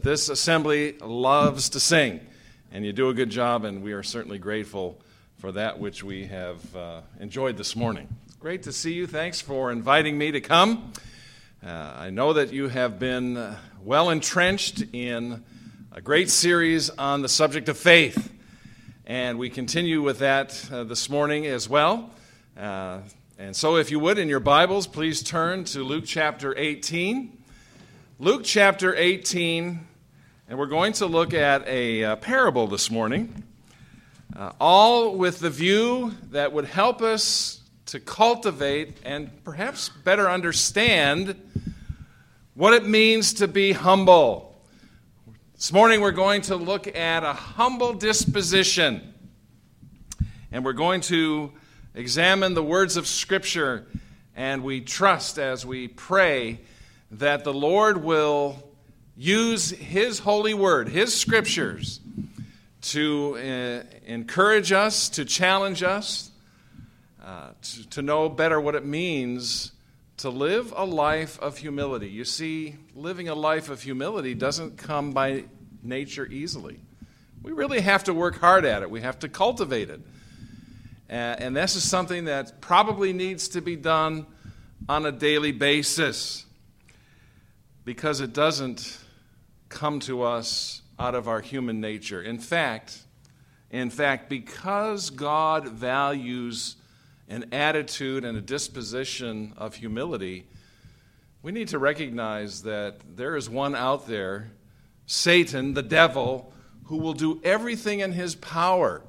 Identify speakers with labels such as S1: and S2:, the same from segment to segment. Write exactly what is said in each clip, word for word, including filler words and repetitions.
S1: this assembly loves to sing, and you do a good job, and we are certainly grateful for that which we have uh, enjoyed this morning. Great to see you. Thanks for inviting me to come. Uh, I know that you have been uh, well entrenched in a great series on the subject of faith, and we continue with that uh, this morning as well. Uh, and so if you would, in your Bibles, please turn to Luke chapter eighteen. Luke chapter eighteen, and we're going to look at a uh, parable this morning, uh, all with the view that would help us to cultivate and perhaps better understand what it means to be humble. This morning we're going to look at a humble disposition, and we're going to examine the words of Scripture, and we trust as we pray that the Lord will use His holy word, His Scriptures, to uh, encourage us, to challenge us, uh, to, to know better what it means to live a life of humility. You see, living a life of humility doesn't come by nature easily. We really have to work hard at it. We have to cultivate it. Uh, and this is something that probably needs to be done on a daily basis, because it doesn't come to us out of our human nature. In fact, in fact, because God values an attitude and a disposition of humility, we need to recognize that there is one out there, Satan, the devil, who will do everything in his power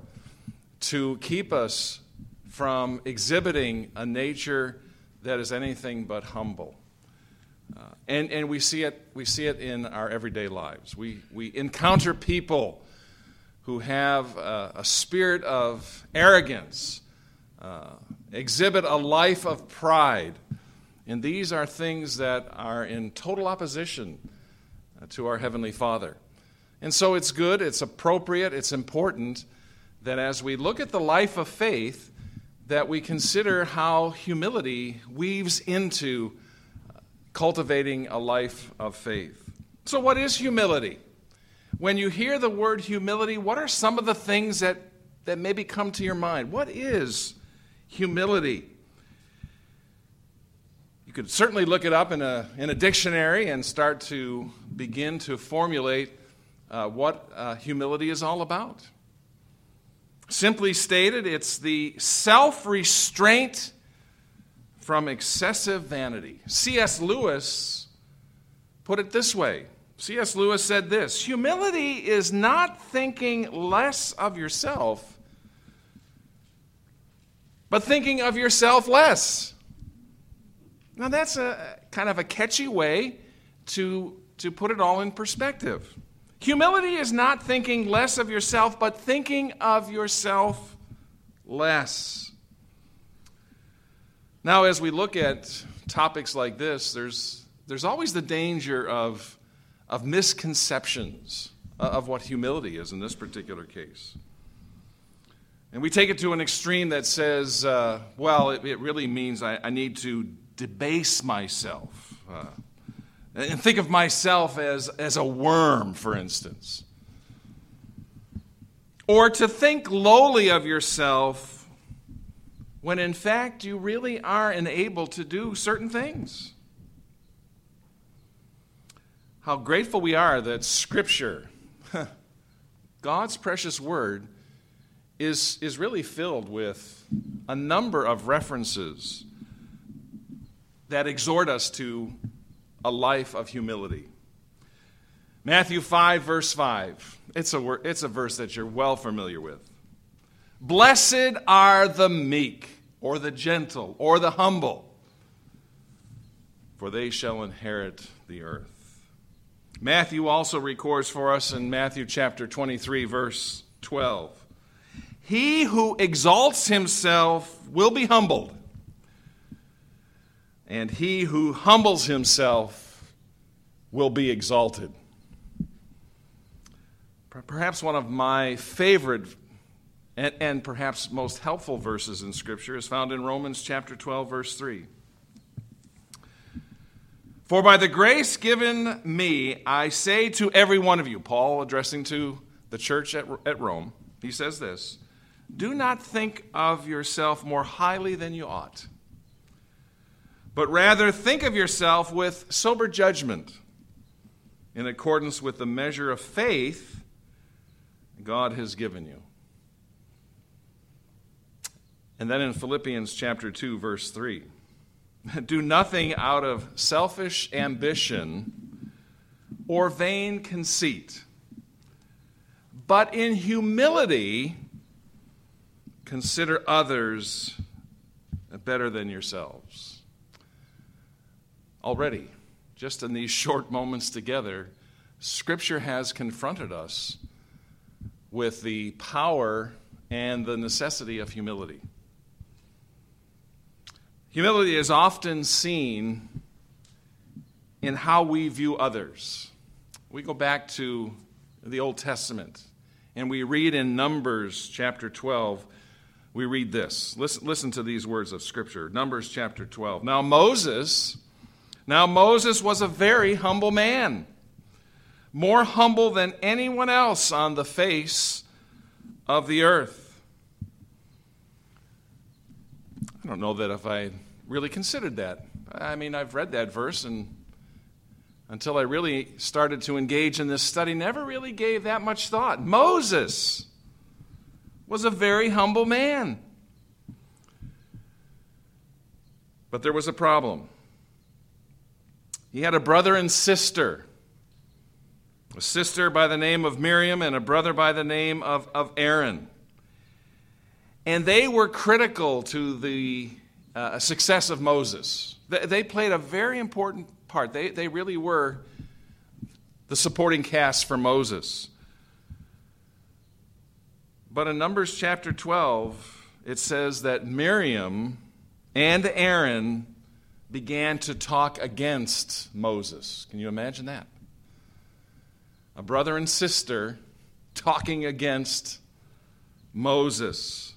S1: to keep us from exhibiting a nature that is anything but humble. Uh, and and we see it we see it in our everyday lives. We we encounter people who have a, a spirit of arrogance, uh, exhibit a life of pride, and these are things that are in total opposition uh, to our Heavenly Father. And so it's good, it's appropriate, it's important that as we look at the life of faith, that we consider how humility weaves into cultivating a life of faith. So what is humility? When you hear the word humility, what are some of the things that, that maybe come to your mind? What is humility? You could certainly look it up in a, in a dictionary and start to begin to formulate uh, what uh, humility is all about. Simply stated, it's the self-restraint from excessive vanity. C S Lewis put it this way. C S Lewis said this: humility is not thinking less of yourself, but thinking of yourself less. Now that's a kind of a catchy way to, to put it all in perspective. Humility is not thinking less of yourself, but thinking of yourself less. Now, as we look at topics like this, there's there's always the danger of, of misconceptions of what humility is in this particular case. And we take it to an extreme that says, uh, well, it, it really means I, I need to debase myself. Uh, and think of myself as, as a worm, for instance. Or to think lowly of yourself when in fact you really are enabled to do certain things. How grateful we are that Scripture, God's precious Word, is, is really filled with a number of references that exhort us to a life of humility. Matthew five, verse five. It's a, it's a verse that you're well familiar with. Blessed are the meek, or the gentle, or the humble, for they shall inherit the earth. Matthew also records for us in Matthew chapter twenty-three, verse twelve. He who exalts himself will be humbled, and he who humbles himself will be exalted. Perhaps one of my favorite and, and perhaps most helpful verses in Scripture is found in Romans chapter twelve, verse three. For by the grace given me, I say to every one of you, Paul addressing to the church at, at Rome, he says this, do not think of yourself more highly than you ought, but rather think of yourself with sober judgment, in accordance with the measure of faith God has given you. And then in Philippians chapter two, verse three, do nothing out of selfish ambition or vain conceit, but in humility consider others better than yourselves. Already, just in these short moments together, Scripture has confronted us with the power and the necessity of humility. Humility is often seen in how we view others. We go back to the Old Testament, and we read in Numbers chapter twelve, we read this. Listen, listen to these words of Scripture. Numbers chapter twelve. Now Moses, now Moses was a very humble man, more humble than anyone else on the face of the earth. I don't know that if I really considered that. I mean, I've read that verse, and until I really started to engage in this study, never really gave that much thought. Moses was a very humble man. But there was a problem. He had a brother and sister. A sister by the name of Miriam and a brother by the name of, of Aaron. And they were critical to the uh, success of Moses. They, they played a very important part. They, they really were the supporting cast for Moses. But in Numbers chapter twelve, it says that Miriam and Aaron began to talk against Moses. Can you imagine that? A brother and sister talking against Moses.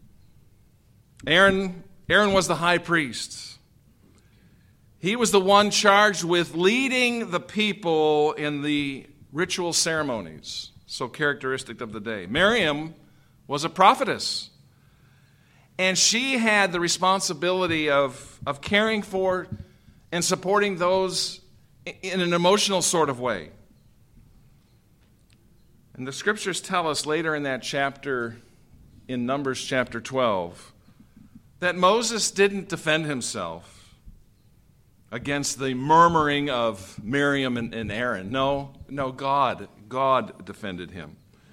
S1: Aaron, Aaron was the high priest. He was the one charged with leading the people in the ritual ceremonies, so characteristic of the day. Miriam was a prophetess, and she had the responsibility of, of caring for and supporting those in an emotional sort of way. And the Scriptures tell us later in that chapter, in Numbers chapter twelve, that Moses didn't defend himself against the murmuring of Miriam and, and Aaron. No, no, God, God defended him.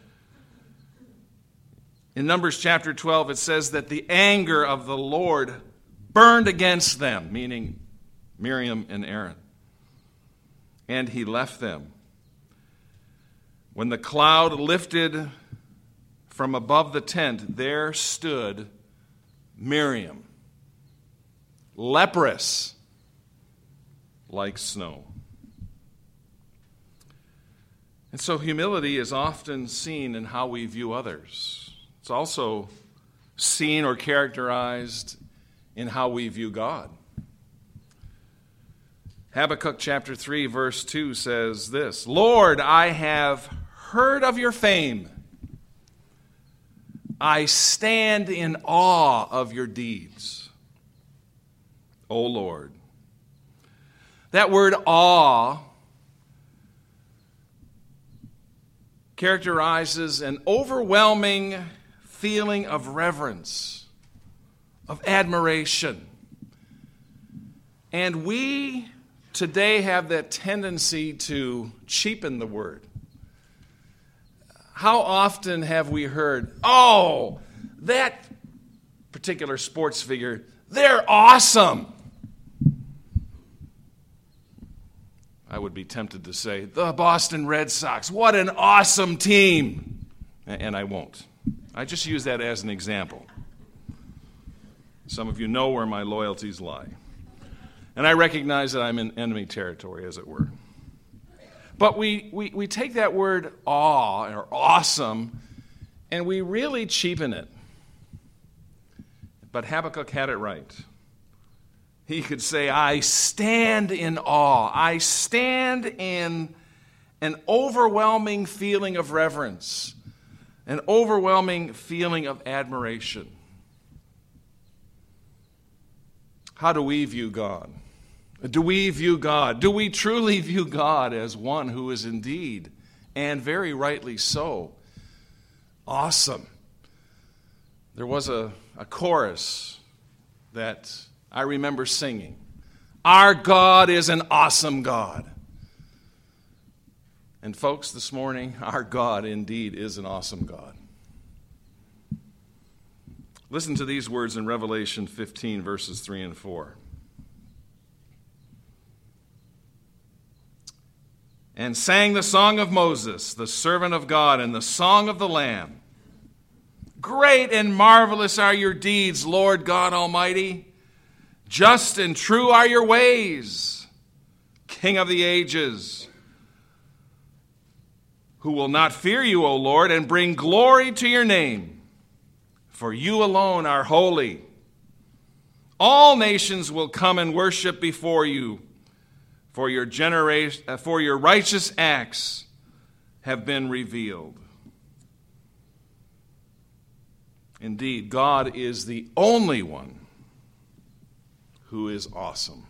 S1: In Numbers chapter twelve, it says that the anger of the Lord burned against them, meaning Miriam and Aaron, and he left them. When the cloud lifted from above the tent, there stood Miriam, leprous like snow. And so humility is often seen in how we view others. It's also seen or characterized in how we view God. Habakkuk chapter three, verse two says this, Lord, I have heard of your fame. I stand in awe of your deeds, O Lord. That word awe characterizes an overwhelming feeling of reverence, of admiration. And we today have that tendency to cheapen the word. How often have we heard, oh, that particular sports figure, they're awesome. I would be tempted to say, the Boston Red Sox, what an awesome team. And I won't. I just use that as an example. Some of you know where my loyalties lie. And I recognize that I'm in enemy territory, as it were. But we, we, we take that word awe or awesome, and we really cheapen it. But Habakkuk had it right. he could say, I stand in awe. I stand in an overwhelming feeling of reverence, an overwhelming feeling of admiration. How do we view God? Do we view God? Do we truly view God as one who is indeed, and very rightly so, awesome? There was a, a chorus that I remember singing. Our God is an awesome God. And folks, this morning, our God indeed is an awesome God. Listen to these words in Revelation fifteen, verses three and four. And sang the song of Moses, the servant of God, and the song of the Lamb. Great and marvelous are your deeds, Lord God Almighty. Just and true are your ways, King of the ages. Who will not fear you, O Lord, and bring glory to your name? For you alone are holy. All nations will come and worship before you, for your generation, for your righteous acts have been revealed. Indeed, God is the only one who is awesome.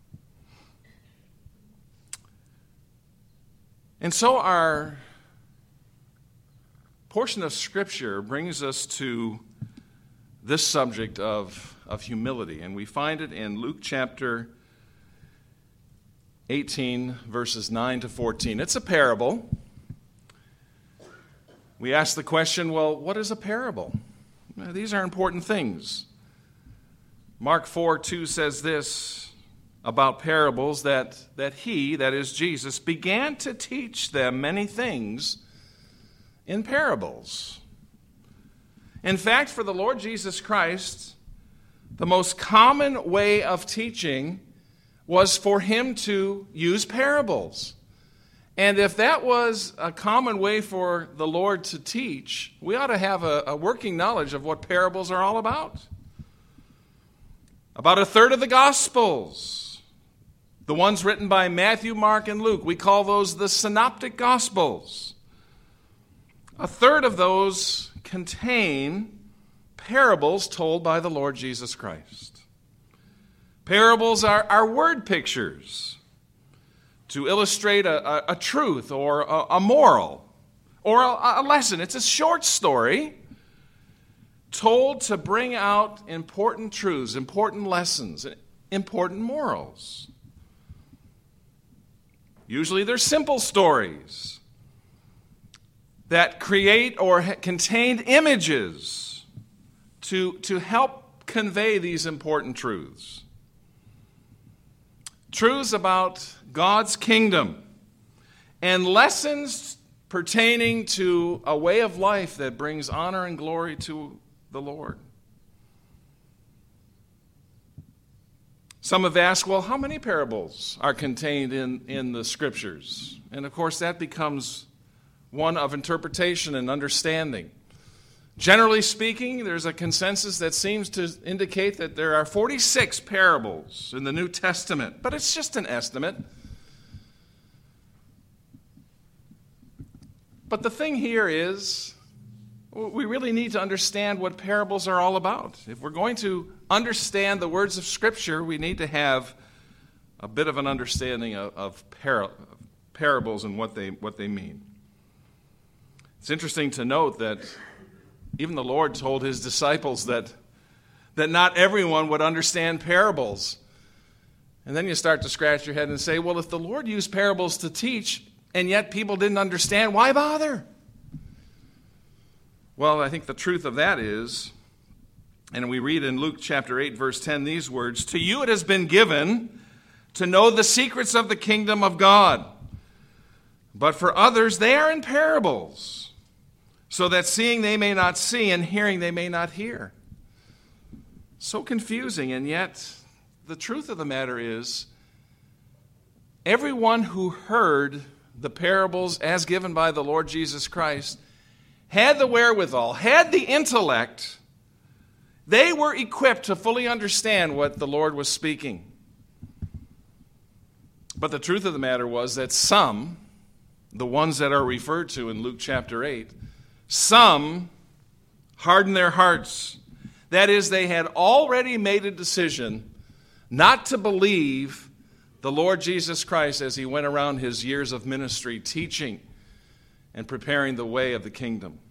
S1: And so our portion of Scripture brings us to this subject of, of humility, and we find it in Luke chapter eighteen, verses nine to fourteen. It's a parable. We ask the question, well, what is a parable? Now, these are important things. Mark four two says this about parables, that, that he, that is Jesus, began to teach them many things in parables. In fact, for the Lord Jesus Christ, the most common way of teaching was for him to use parables. And if that was a common way for the Lord to teach, we ought to have a, a working knowledge of what parables are all about. About a third of the Gospels, the ones written by Matthew, Mark, and Luke, we call those the Synoptic Gospels. A third of those contain parables told by the Lord Jesus Christ. Parables are, are word pictures to illustrate a, a, a truth or a, a moral or a, a lesson. It's a short story told to bring out important truths, important lessons, important morals. Usually they're simple stories that create or ha- contain images to, to help convey these important truths. Truths about God's kingdom and lessons pertaining to a way of life that brings honor and glory to the Lord. Some have asked, well, how many parables are contained in, in the Scriptures? And of course, that becomes one of interpretation and understanding. Generally speaking, there's a consensus that seems to indicate that there are forty-six parables in the New Testament, but it's just an estimate. But the thing here is, we really need to understand what parables are all about. If we're going to understand the words of Scripture, we need to have a bit of an understanding of, of par- parables and what they, what they mean. It's interesting to note that even the Lord told his disciples that, that not everyone would understand parables. And then you start to scratch your head and say, well, if the Lord used parables to teach, and yet people didn't understand, why bother? Well, I think the truth of that is, and we read in Luke chapter eight, verse ten, these words, "To you it has been given to know the secrets of the kingdom of God. But for others, they are in parables, so that seeing they may not see and hearing they may not hear." So confusing, and yet the truth of the matter is, everyone who heard the parables as given by the Lord Jesus Christ had the wherewithal, had the intellect, They were equipped to fully understand what the Lord was speaking. But the truth of the matter was that some, the ones that are referred to in Luke chapter eight, some hardened their hearts. That is, they had already made a decision not to believe the Lord Jesus Christ as he went around his years of ministry teaching and preparing the way of the kingdom.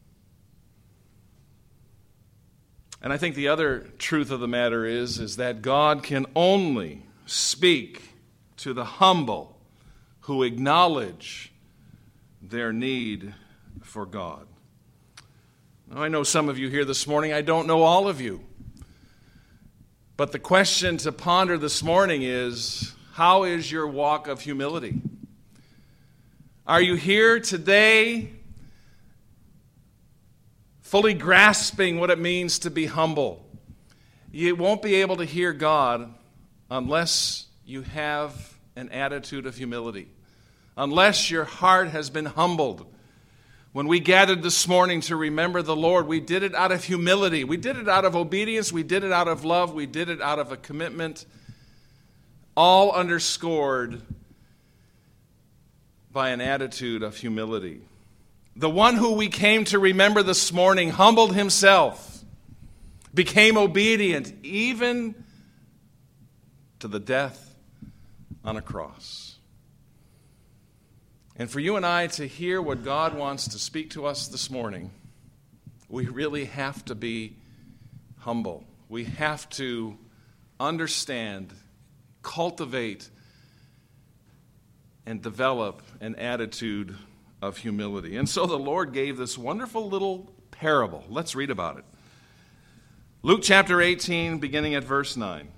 S1: And I think the other truth of the matter is, is that God can only speak to the humble who acknowledge their need for God. Now, I know some of you here this morning. I don't know all of you. But the question to ponder this morning is, how is your walk of humility? Are you here today fully grasping what it means to be humble? You won't be able to hear God unless you have an attitude of humility, unless your heart has been humbled. When we gathered this morning to remember the Lord, we did it out of humility. We did it out of obedience. We did it out of love. We did it out of a commitment, all underscored by an attitude of humility. The one who we came to remember this morning humbled himself, became obedient, even to the death on a cross. And for you and I to hear what God wants to speak to us this morning, we really have to be humble. We have to understand, cultivate, and develop an attitude of humility. And so the Lord gave this wonderful little parable. Let's read about it. Luke chapter eighteen, beginning at verse nine.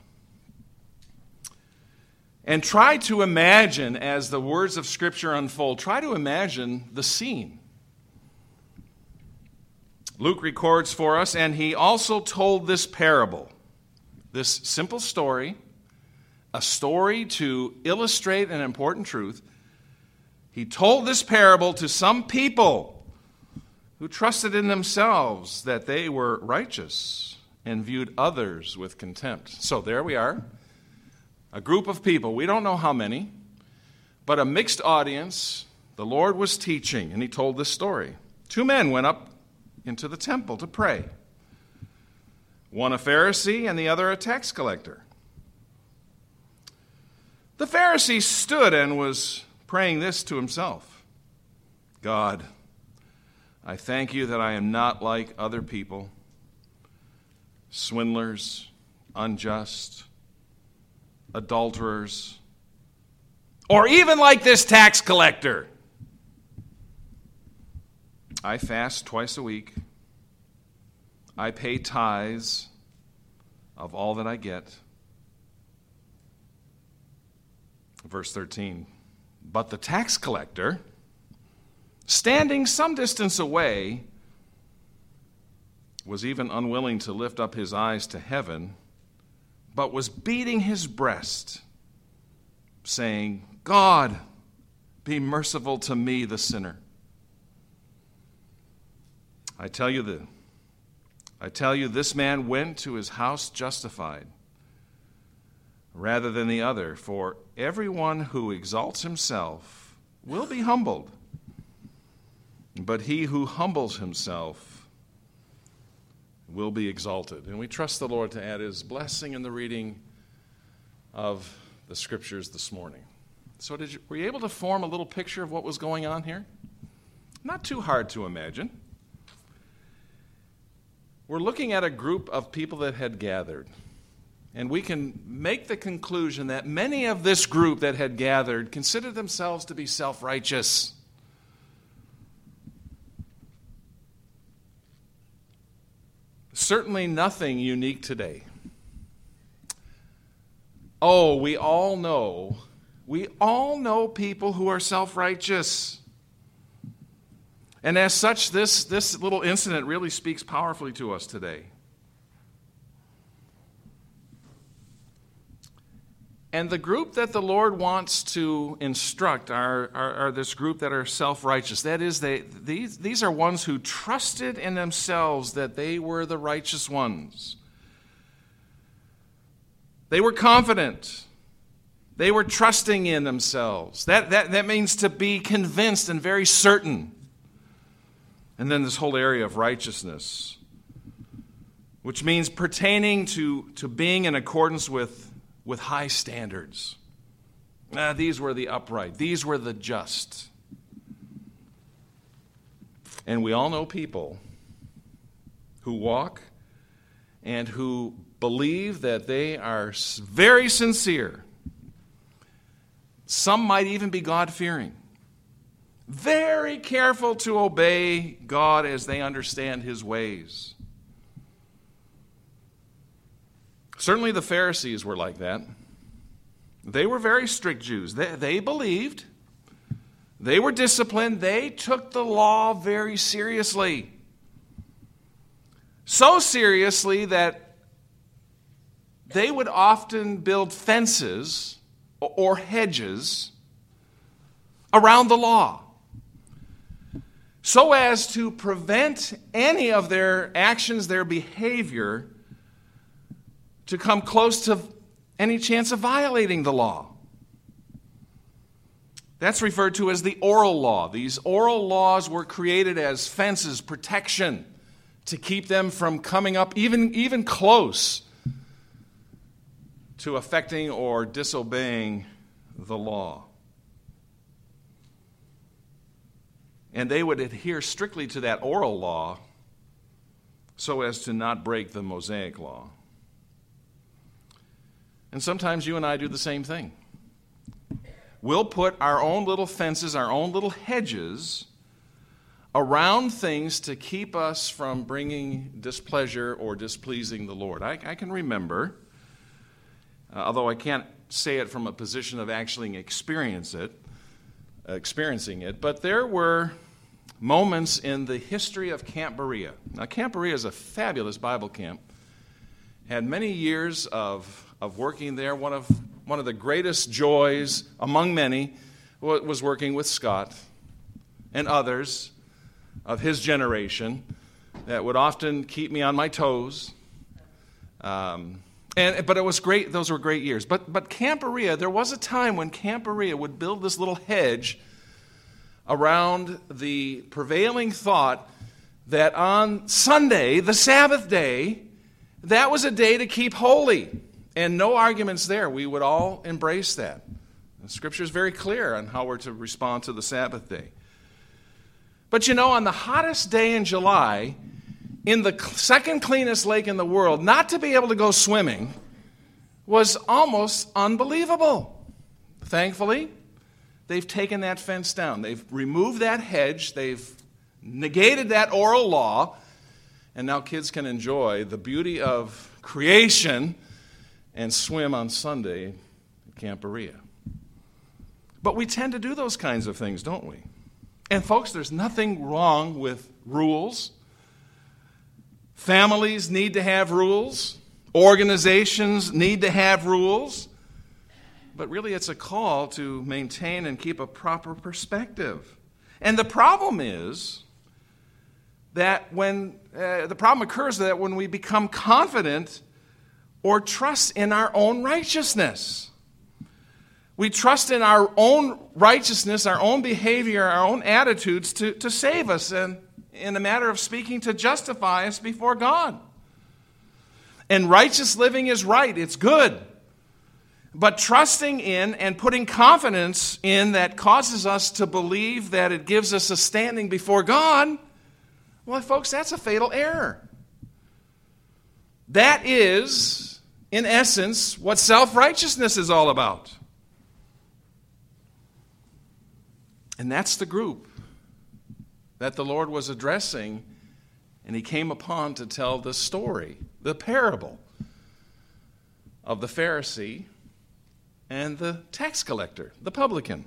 S1: And try to imagine, as the words of Scripture unfold, try to imagine the scene. Luke records for us, and he also told this parable, this simple story, a story to illustrate an important truth. He told this parable to some people who trusted in themselves that they were righteous and viewed others with contempt. So there we are. A group of people, we don't know how many, but a mixed audience. The Lord was teaching, and he told this story. Two men went up into the temple to pray. One a Pharisee and the other a tax collector. The Pharisee stood and was praying this to himself. God, I thank you that I am not like other people, swindlers, unjust, adulterers, or even like this tax collector. I fast twice a week. I pay tithes of all that I get. Verse thirteen. But the tax collector, standing some distance away, was even unwilling to lift up his eyes to heaven, but was beating his breast, saying, God, be merciful to me, the sinner. I tell you the, I tell you, this man went to his house justified, rather than the other. For everyone who exalts himself will be humbled, but he who humbles himself will be exalted. And we trust the Lord to add his blessing in the reading of the Scriptures this morning. So did you, were you able to form a little picture of what was going on here? Not too hard to imagine. We're looking at a group of people that had gathered. And we can make the conclusion that many of this group that had gathered considered themselves to be self-righteous. Certainly nothing unique today. Oh, we all know, we all know people who are self-righteous. And as such, this, this little incident really speaks powerfully to us today. And the group that the Lord wants to instruct are, are, are this group that are self-righteous. That is, they, these, these are ones who trusted in themselves that they were the righteous ones. They were confident. They were trusting in themselves. That, that, that means to be convinced and very certain. And then this whole area of righteousness, which means pertaining to, to being in accordance with, with high standards. Ah, these were the upright. These were the just. And we all know people who walk and who believe that they are very sincere. Some might even be God-fearing. Very careful to obey God as they understand His ways. Certainly the Pharisees were like that. They were very strict Jews. They, they believed. They were disciplined. They took the law very seriously. So seriously that they would often build fences or hedges around the law so as to prevent any of their actions, their behavior, to come close to any chance of violating the law. That's referred to as the oral law. These oral laws were created as fences, protection, to keep them from coming up even, even close to affecting or disobeying the law. And they would adhere strictly to that oral law so as to not break the Mosaic law. And sometimes you and I do the same thing. We'll put our own little fences, our own little hedges around things to keep us from bringing displeasure or displeasing the Lord. I, I can remember, uh, although I can't say it from a position of actually experience it, uh, experiencing it, but there were moments in the history of Camp Berea. Now, Camp Berea is a fabulous Bible camp. Had many years of of working there. One of one of the greatest joys among many was working with Scott and others of his generation that would often keep me on my toes. Um, and but it was great. Those were great years. But but Camp Berea, there was a time when Camp Berea would build this little hedge around the prevailing thought that on Sunday, the Sabbath day, that was a day to keep holy. And no arguments there. We would all embrace that. The Scripture is very clear on how we're to respond to the Sabbath day. But you know, on the hottest day in July, in the second cleanest lake in the world, not to be able to go swimming was almost unbelievable. Thankfully, they've taken that fence down. They've removed that hedge. They've negated that oral law. And now kids can enjoy the beauty of creation and swim on Sunday at Camp Berea. But we tend to do those kinds of things, don't we? And folks, there's nothing wrong with rules. Families need to have rules. Organizations need to have rules. But really it's a call to maintain and keep a proper perspective. And the problem is that when, uh, the problem occurs that when we become confident or trust in our own righteousness. We trust in our own righteousness, our own behavior, our own attitudes to, to save us and, in a matter of speaking, to justify us before God. And righteous living is right. It's good. But trusting in and putting confidence in that causes us to believe that it gives us a standing before God, well, folks, that's a fatal error. That is, in essence, what self-righteousness is all about. And that's the group that the Lord was addressing, and He came upon to tell the story, the parable of the Pharisee and the tax collector, the publican.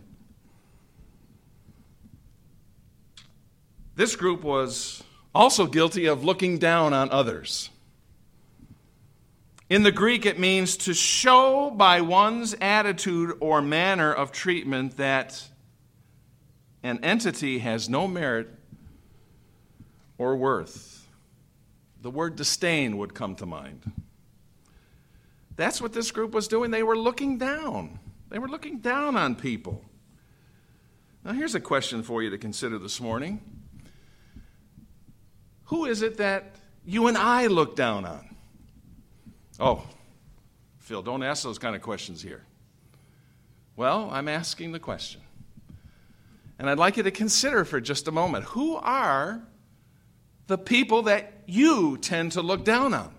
S1: This group was also guilty of looking down on others. In the Greek, it means to show by one's attitude or manner of treatment that an entity has no merit or worth. The word disdain would come to mind. That's what this group was doing. They were looking down. They were looking down on people. Now, here's a question for you to consider this morning. Who is it that you and I look down on? Oh, Phil, don't ask those kind of questions here. Well, I'm asking the question. And I'd like you to consider for just a moment, who are the people that you tend to look down on?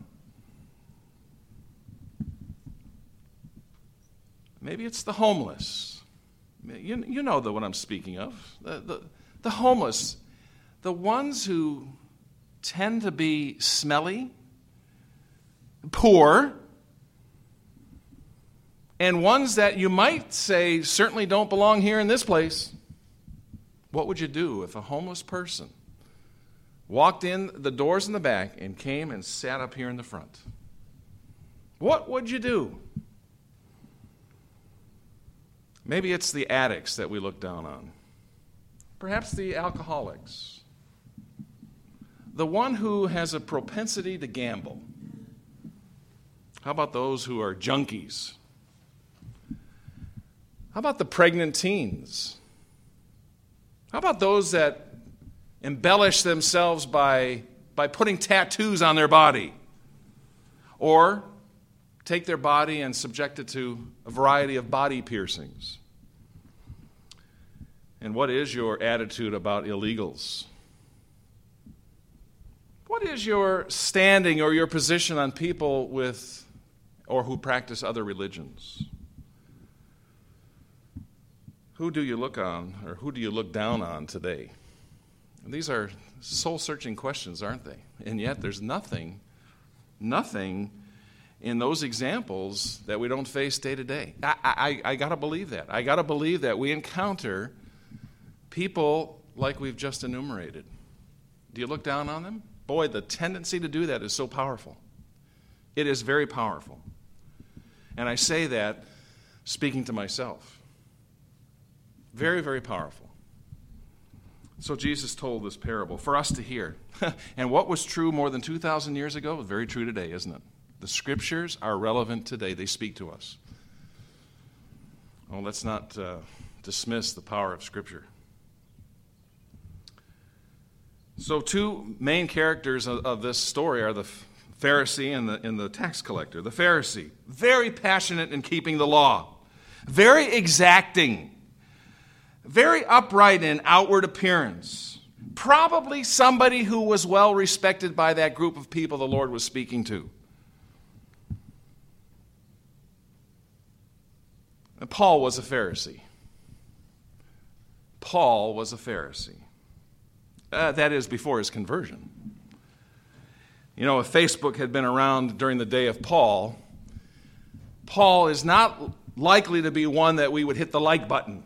S1: Maybe it's the homeless. You, you know the what I'm speaking of. The, the, the homeless, the ones who tend to be smelly, poor, and ones that you might say certainly don't belong here in this place. What would you do if a homeless person walked in the doors in the back and came and sat up here in the front? What would you do? Maybe it's the addicts that we look down on. Perhaps the alcoholics. The one who has a propensity to gamble. How about those who are junkies? How about the pregnant teens? How about those that embellish themselves by, by putting tattoos on their body? Or take their body and subject it to a variety of body piercings? And what is your attitude about illegals? What is your standing or your position on people with or who practice other religions? Who do you look on, or who do you look down on today? And these are soul-searching questions, aren't they? And yet there's nothing, nothing in those examples that we don't face day to day. I, I, I got to believe that. I got to believe that we encounter people like we've just enumerated. Do you look down on them? Boy, the tendency to do that is so powerful. It is very powerful. And I say that speaking to myself. Very, very powerful. So Jesus told this parable for us to hear. And what was true more than two thousand years ago is very true today, isn't it? The Scriptures are relevant today. They speak to us. Well, let's not uh, dismiss the power of Scripture. So two main characters of, of this story are the Pharisee and the, and the tax collector. The Pharisee, very passionate in keeping the law, very exacting, very upright in outward appearance, probably somebody who was well respected by that group of people the Lord was speaking to. And Paul was a Pharisee. Paul was a Pharisee. Uh, that is, before his conversion. You know, if Facebook had been around during the day of Paul, Paul is not likely to be one that we would hit the like button.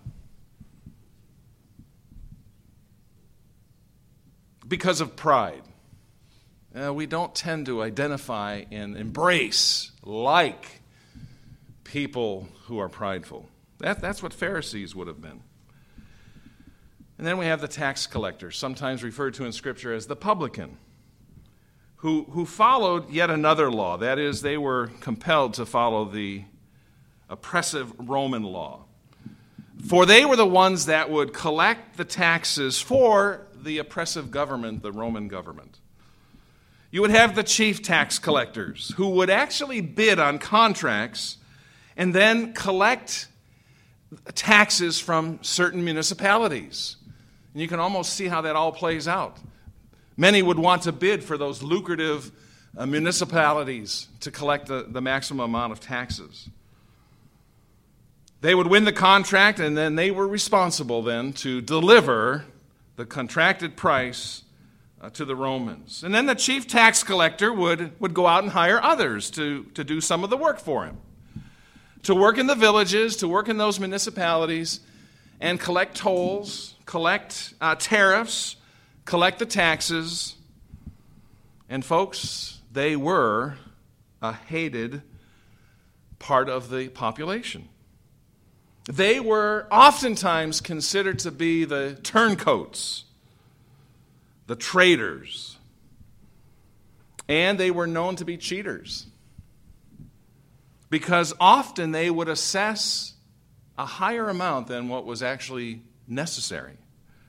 S1: Because of pride. Uh, we don't tend to identify and embrace like people who are prideful. That, that's what Pharisees would have been. And then we have the tax collector, sometimes referred to in Scripture as the publican, who, who followed yet another law. That is, they were compelled to follow the oppressive Roman law. For they were the ones that would collect the taxes for the oppressive government, the Roman government. You would have the chief tax collectors, who would actually bid on contracts and then collect taxes from certain municipalities. And you can almost see how that all plays out. Many would want to bid for those lucrative uh, municipalities to collect the, the maximum amount of taxes. They would win the contract, and then they were responsible then to deliver the contracted price uh, to the Romans. And then the chief tax collector would, would go out and hire others to, to do some of the work for him. To work in the villages, to work in those municipalities, and collect tolls, collect uh, tariffs, collect the taxes. And folks, they were a hated part of the population. They were oftentimes considered to be the turncoats, the traitors, and they were known to be cheaters. because often they would assess a higher amount than what was actually necessary.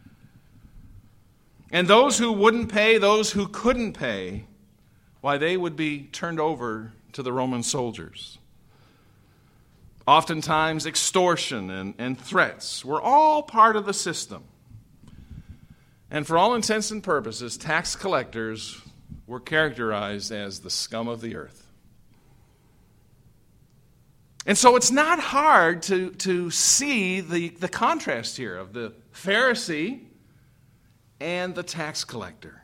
S1: And those who wouldn't pay, those who couldn't pay, why, they would be turned over to the Roman soldiers. Oftentimes, extortion and, and threats were all part of the system. And for all intents and purposes, tax collectors were characterized as the scum of the earth. And so it's not hard to, to see the, the contrast here of the Pharisee and the tax collector.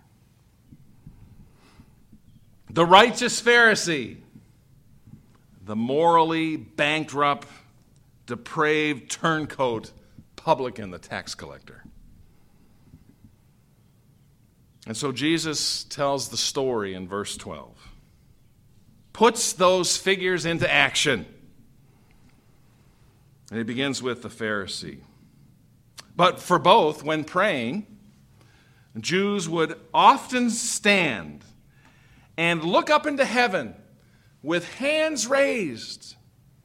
S1: The righteous Pharisee, the morally bankrupt, depraved turncoat publican, the tax collector. And so Jesus tells the story in verse twelve, puts those figures into action. And he begins with the Pharisee. But for both, when praying, Jews would often stand and look up into heaven with hands raised.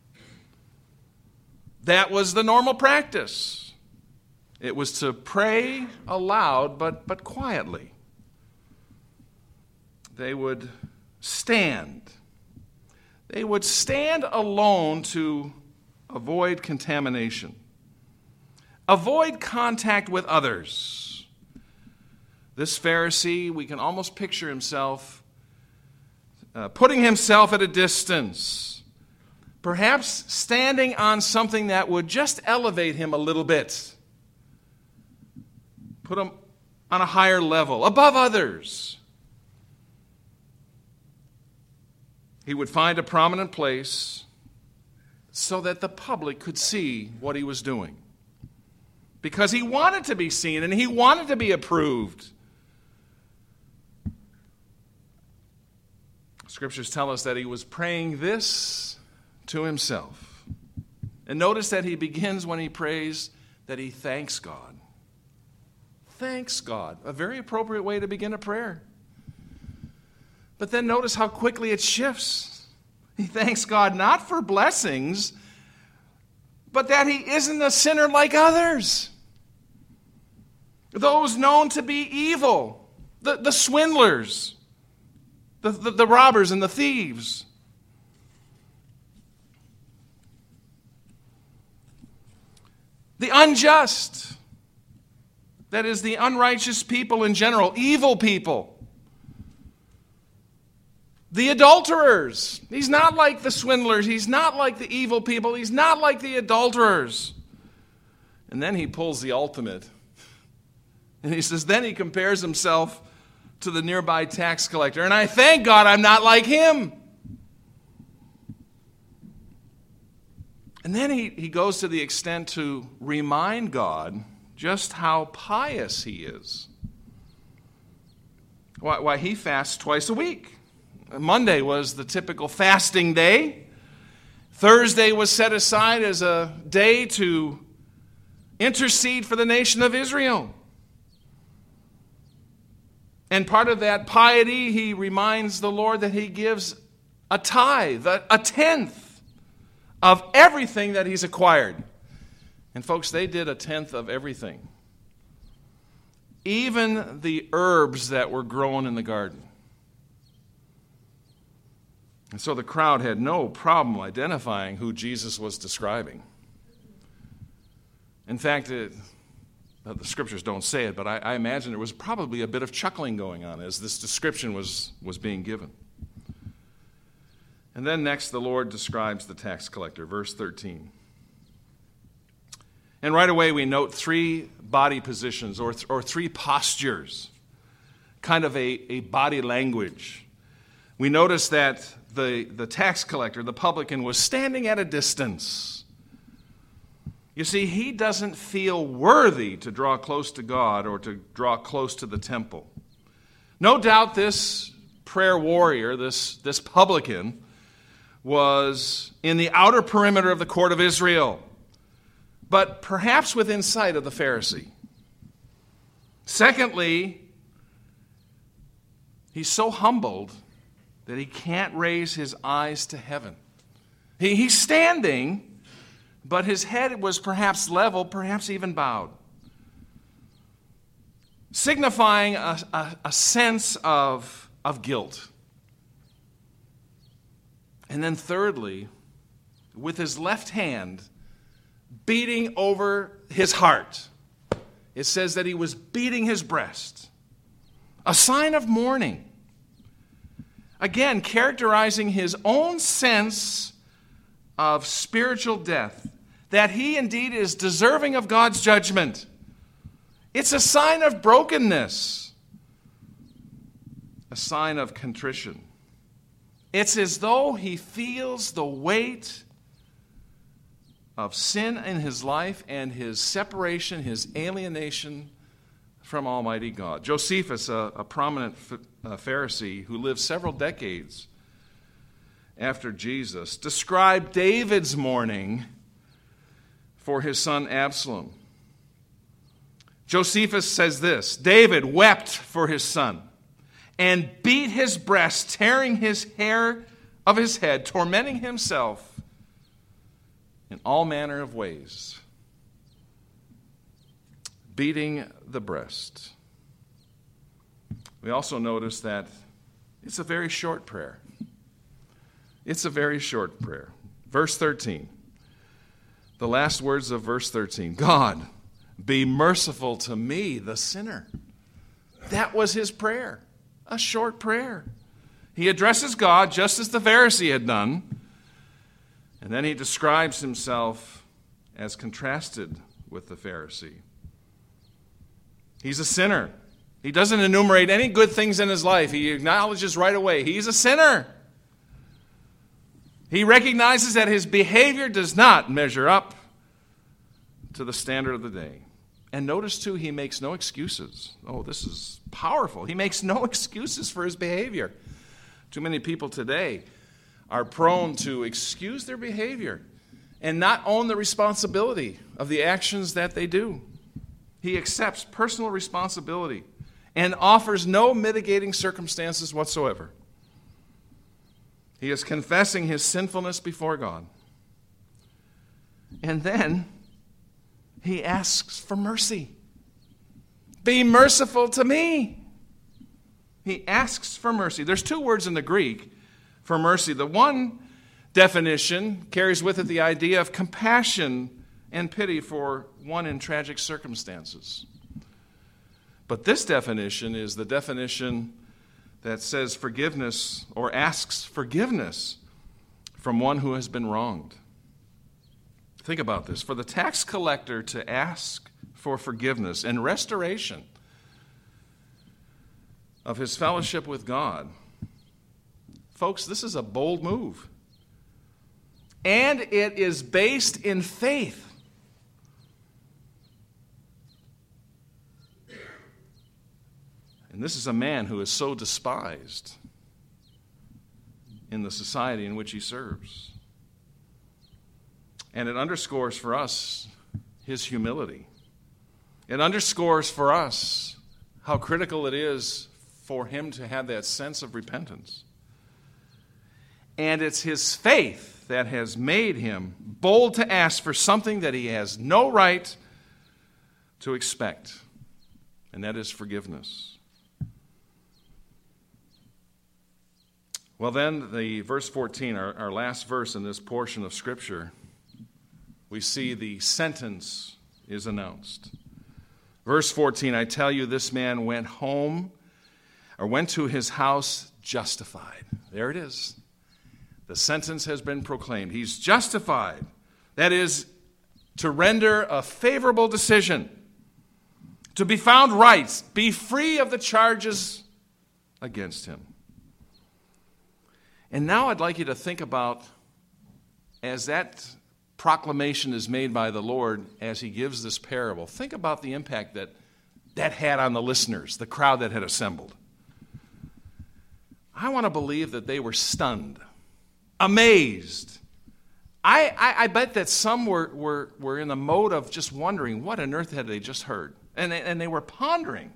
S1: That was the normal practice. It was to pray aloud, but, but quietly. They would stand. They would stand alone to avoid contamination. Avoid contact with others. This Pharisee, we can almost picture himself uh, putting himself at a distance, perhaps standing on something that would just elevate him a little bit, put him on a higher level, above others. He would find a prominent place so that the public could see what he was doing. Because he wanted to be seen and he wanted to be approved. Scriptures tell us that he was praying this to himself. And notice that he begins when he prays that he thanks God. Thanks God. A very appropriate way to begin a prayer. But then notice how quickly it shifts. He thanks God not for blessings, but that he isn't a sinner like others. Those known to be evil, the, the swindlers, the, the, the robbers and the thieves. The unjust, that is, the unrighteous people in general, evil people. The adulterers. He's not like the swindlers. He's not like the evil people. He's not like the adulterers. And then he pulls the ultimate. And he says, then he compares himself to the nearby tax collector. And I thank God I'm not like him. And then he, he goes to the extent to remind God just how pious he is. Why, why he fasts twice a week. Monday was the typical fasting day. Thursday was set aside as a day to intercede for the nation of Israel. And part of that piety, he reminds the Lord that he gives a tithe, a, a tenth of everything that he's acquired. And folks, they did a tenth of everything. Even the herbs that were grown in the garden. And so the crowd had no problem identifying who Jesus was describing. In fact, it, the scriptures don't say it, but I, I imagine there was probably a bit of chuckling going on as this description was, was being given. And then next, the Lord describes the tax collector, verse thirteen. And right away, we note three body positions or, th- or three postures, kind of a, a body language. We notice that the, the tax collector, the publican, was standing at a distance. You see, he doesn't feel worthy to draw close to God or to draw close to the temple. No doubt this prayer warrior, this, this publican, was in the outer perimeter of the court of Israel, but perhaps within sight of the Pharisee. Secondly, he's so humbled that he can't raise his eyes to heaven. He, he's standing, but his head was perhaps level, perhaps even bowed, signifying a, a, a sense of, of guilt. And then thirdly, with his left hand beating over his heart, it says that he was beating his breast, a sign of mourning. Again, characterizing his own sense of spiritual death, that he indeed is deserving of God's judgment. It's a sign of brokenness, a sign of contrition. It's as though he feels the weight of sin in his life and his separation, his alienation from Almighty God. Josephus, a, a prominent Pharisee who lived several decades after Jesus, described David's mourning for his son Absalom. Josephus says this: David wept for his son and beat his breast, tearing his hair of his head, tormenting himself in all manner of ways. Beating the breast. We also notice that it's a very short prayer. It's a very short prayer. Verse thirteen. The last words of verse thirteen. God, be merciful to me, the sinner. That was his prayer. A short prayer. He addresses God just as the Pharisee had done. And then he describes himself as contrasted with the Pharisee. He's a sinner. He doesn't enumerate any good things in his life. He acknowledges right away he's a sinner. He recognizes that his behavior does not measure up to the standard of the day. And notice, too, he makes no excuses. Oh, this is powerful. He makes no excuses for his behavior. Too many people today are prone to excuse their behavior and not own the responsibility of the actions that they do. He accepts personal responsibility and offers no mitigating circumstances whatsoever. He is confessing his sinfulness before God. And then he asks for mercy. Be merciful to me. He asks for mercy. There's two words in the Greek for mercy. The one definition carries with it the idea of compassion and pity for one in tragic circumstances. But this definition is the definition that says forgiveness or asks forgiveness from one who has been wronged. Think about this. For the tax collector to ask for forgiveness and restoration of his fellowship with God, folks, this is a bold move. And it is based in faith. And this is a man who is so despised in the society in which he serves. And it underscores for us his humility. It underscores for us how critical it is for him to have that sense of repentance. And it's his faith that has made him bold to ask for something that he has no right to expect, and that is forgiveness. Well, then, the verse fourteen, our, our last verse in this portion of Scripture, we see the sentence is announced. Verse fourteen, I tell you, this man went home, or went to his house justified. There it is. The sentence has been proclaimed. He's justified. That is, to render a favorable decision, to be found right, be free of the charges against him. And now I'd like you to think about, as that proclamation is made by the Lord as he gives this parable, think about the impact that that had on the listeners, the crowd that had assembled. I want to believe that they were stunned, amazed. I, I, I bet that some were, were, were in the mode of just wondering, what on earth had they just heard? And they, and they were pondering.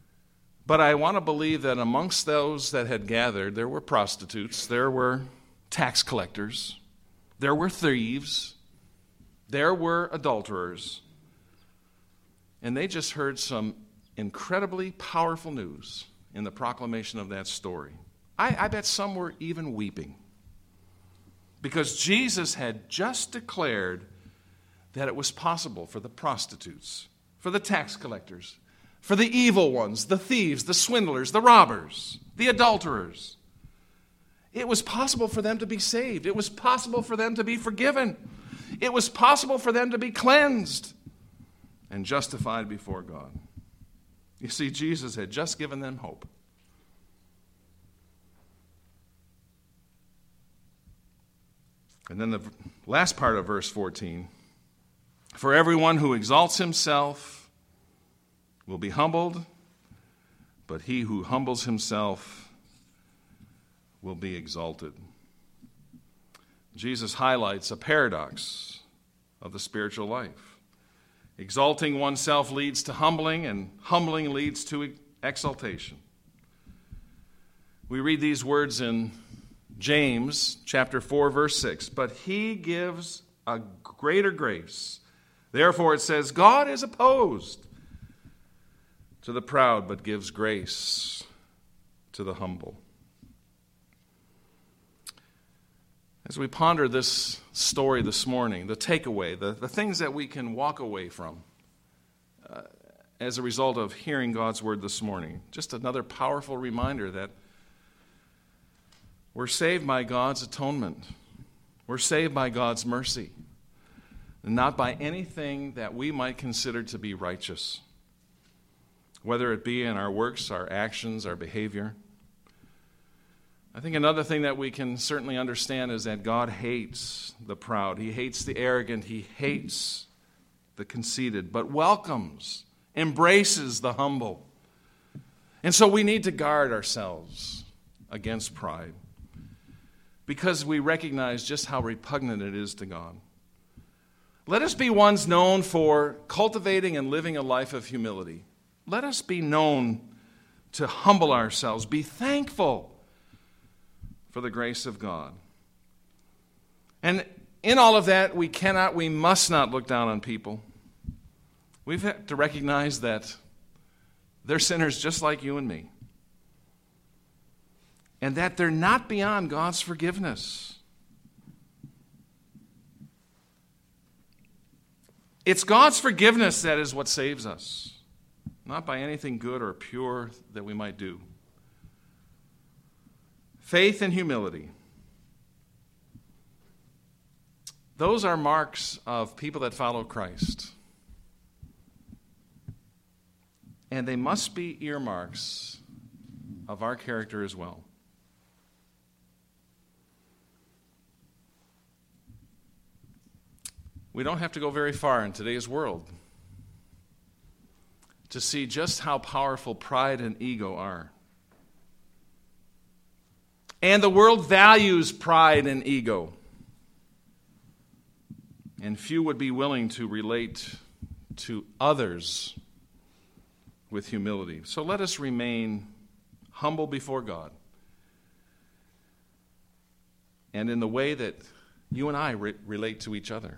S1: But I want to believe that amongst those that had gathered, there were prostitutes, there were tax collectors, there were thieves, there were adulterers, and they just heard some incredibly powerful news in the proclamation of that story. I, I bet some were even weeping because Jesus had just declared that it was possible for the prostitutes, for the tax collectors, for the evil ones, the thieves, the swindlers, the robbers, the adulterers. It was possible for them to be saved. It was possible for them to be forgiven. It was possible for them to be cleansed and justified before God. You see, Jesus had just given them hope. And then the last part of verse fourteen, for everyone who exalts himself will be humbled, but he who humbles himself will be exalted. Jesus highlights a paradox of the spiritual life. Exalting oneself leads to humbling, and humbling leads to exaltation. We read these words in James chapter four, verse six. But he gives a greater grace. Therefore it says, God is opposed to the proud, but gives grace to the humble. As we ponder this story this morning, the takeaway, the, the things that we can walk away from uh, as a result of hearing God's word this morning, just another powerful reminder that we're saved by God's atonement. We're saved by God's mercy, and not by anything that we might consider to be righteous, whether it be in our works, our actions, our behavior. I think another thing that we can certainly understand is that God hates the proud. He hates the arrogant. He hates the conceited, but welcomes, embraces the humble. And so we need to guard ourselves against pride because we recognize just how repugnant it is to God. Let us be ones known for cultivating and living a life of humility. Let us be known to humble ourselves, be thankful for the grace of God. And in all of that, we cannot, we must not look down on people. We've had to recognize that they're sinners just like you and me, and that they're not beyond God's forgiveness. It's God's forgiveness that is what saves us, not by anything good or pure that we might do. Faith and humility. Those are marks of people that follow Christ. And they must be earmarks of our character as well. We don't have to go very far in today's world to see just how powerful pride and ego are. And the world values pride and ego. And few would be willing to relate to others with humility. So let us remain humble before God. And in the way that you and I re- relate to each other.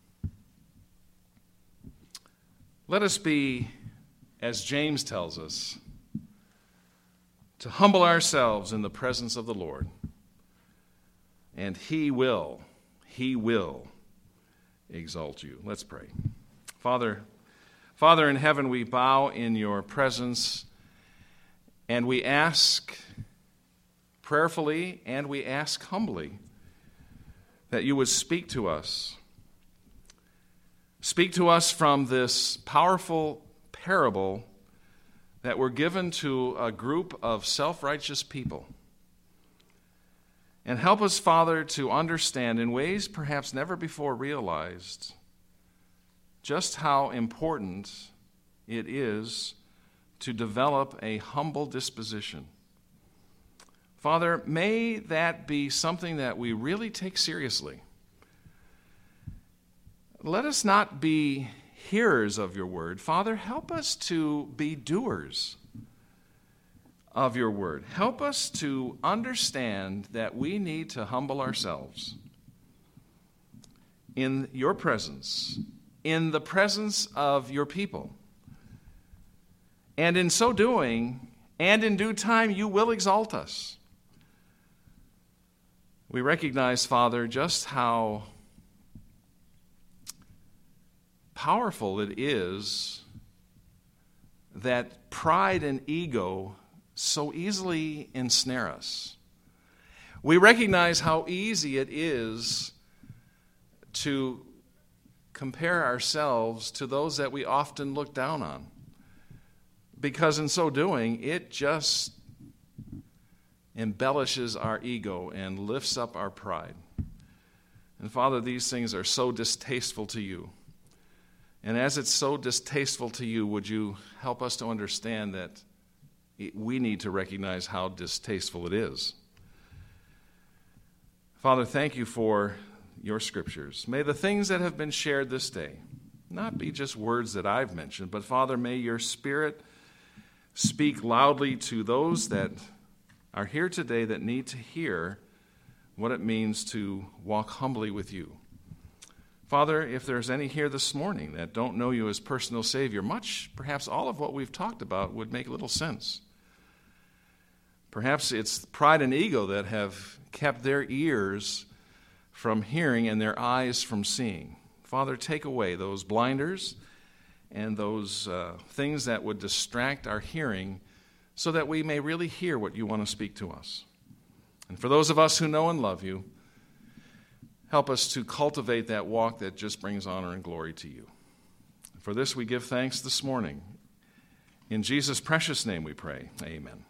S1: Let us be, as James tells us, to humble ourselves in the presence of the Lord. And He will, He will exalt you. Let's pray. Father, Father in heaven, we bow in your presence, and we ask prayerfully and we ask humbly that you would speak to us. Speak to us from this powerful parable that were given to a group of self-righteous people. And help us, Father, to understand in ways perhaps never before realized just how important it is to develop a humble disposition. Father, may that be something that we really take seriously. Let us not be hearers of your word. Father, help us to be doers of your word. Help us to understand that we need to humble ourselves in your presence, in the presence of your people. And in so doing, and in due time, you will exalt us. We recognize, Father, just how powerful it is that pride and ego so easily ensnare us. We recognize how easy it is to compare ourselves to those that we often look down on, because in so doing, it just embellishes our ego and lifts up our pride. And Father, these things are so distasteful to you. And as it's so distasteful to you, would you help us to understand that we need to recognize how distasteful it is? Father, thank you for your scriptures. May the things that have been shared this day not be just words that I've mentioned, but Father, may your Spirit speak loudly to those that are here today that need to hear what it means to walk humbly with you. Father, if there's any here this morning that don't know you as personal Savior, much, perhaps all of what we've talked about would make little sense. Perhaps it's pride and ego that have kept their ears from hearing and their eyes from seeing. Father, take away those blinders and those uh, things that would distract our hearing so that we may really hear what you want to speak to us. And for those of us who know and love you, help us to cultivate that walk that just brings honor and glory to you. For this we give thanks this morning. In Jesus' precious name we pray. Amen.